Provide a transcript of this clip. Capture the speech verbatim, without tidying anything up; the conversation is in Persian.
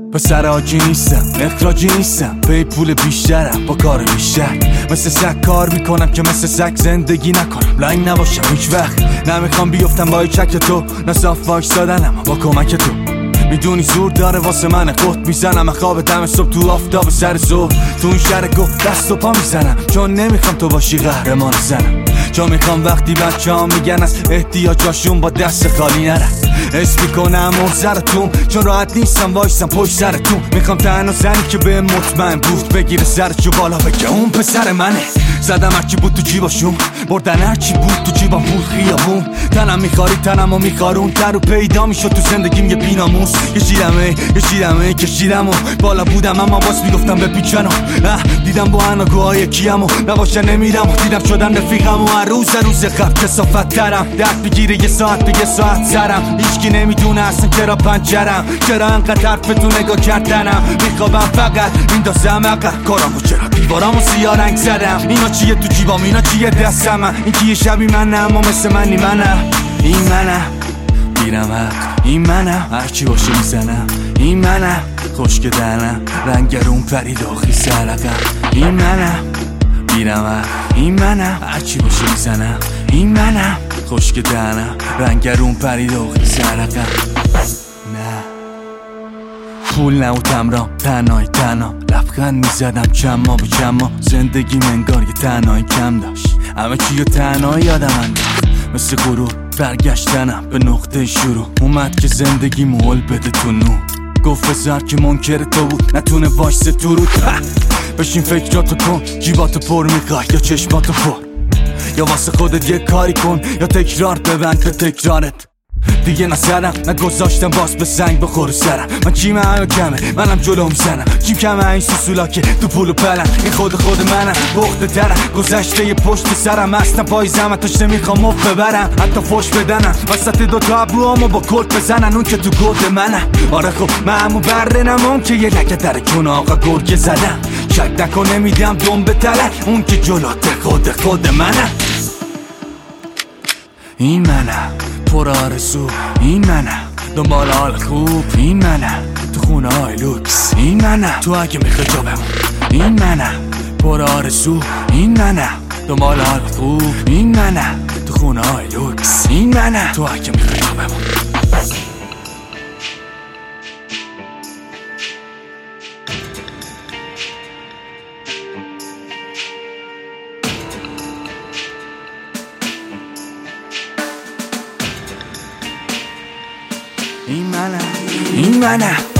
پسر آجی نیستم، اخراجی نیستم، پی پول بیشترم با کار بیشتر. مثل سگ کار میکنم که مثل سگ زندگی نکنم، لاین نباشم هیچ وقت. نمیخوام بیفتم با چک تو، نه صاف وایسادنم با کمک تو. میدونی زور داره واسه من، خود میزنم خواب دم صبح تو آفتاب سر ظهر. تو این شهر گو دست و پا میزنم، چون نمیخوام تو باشی قهرمان زنم. چون میخوام وقتی بچه ها میگن از احتیاجاشون با دست خالی نرن. حس میکنم محضرتون، چون راحت نیستم وایسم پشت سرتون. میخوام تنها زنی که به مطمئن بود بگیره سرشو بالا بگه اون پسر منه. زدم هرچی بود تو جیباشون، بردن هرچی بود تو جیبام بود خیابون. تنم میخاری تنم و میخارون، در و پیدا میشد تو زندگیم یه بیناموس. کشیدمه کشیدمه کشیدم و بالا بودم اما باز میگفتم بپیچن و دیدم با اناگوهای کیم و نباشه نمیرم و دیدم شدم رفیقم و هر روز روز قبل کسافت ترم. درد بگیره یه ساعت به یه ساعت سرم، هیچکی نمیدونه اصلا چرا پنجرم، چرا انقدر حرف تو نگاه کردنم. میخوابم فقط این دازم عقب کارامو، چرا دیوارامو سیاه رنگ زدم. اینا چیه تو جیبام، اینا چیه دستم، این کیه شبی منه اما مثل منی منم. این منم پیرمرد، این منم هرچی باشه میزنم. این منم خشک دهنم، رنگرون پرید آخی سرقم. این منم پیرمرد، این منم هرچی باشه میزنم. این منم خشک دهنم، رنگرون پرید آخی سرقم. نه پول نه و تمرام، تنهای تنها لبخند میزدم چما به چما. زندگی منگار یه تنهایی کم داشت، همه چی رو تنهایی یادم انداخت. مثل غرور برگشتنم به نقطه شروع، اومد که زندگی مول بده تو نور. گفت بزر که منکر تو بود نتونه وایسه تو رود. بشین فکراتو کن، جیباتو پر میخوای یا چشماتو پر، یا واسه خودت یه کاری کن یا تکرار ببند به تکرارت. دیگه نسرم نگذاشتم باز به سنگ بخور سرم. من چیم همه کمه منم جلوم زنم، چیم کمه این سوسولا که تو پولو پلن. این خود خود منم بخت درم، گذشته یه پشت سرم هستم پای زمتش نمیخوام مف ببرم. حتی فش بدنم وسط دوتا ابروامو با کلت بزنن، اون که تو گرد منم. آره خب من همون برده نمام که یه لگه در کن آقا گرگه زدم. شک نکن نمیدم دم به تله، اون که جلوت خود خود منم. این منم پر آرزو، این منم دنبال حال خوب، این منم تو خونه های لوکس، این منم تو اگه میخوای جا بمون. این منم پر آرزو، این منم دنبال حال خوب، این منم تو خونه های لوکس، این منم تو اگه میخوای جا بمون. این منم این منم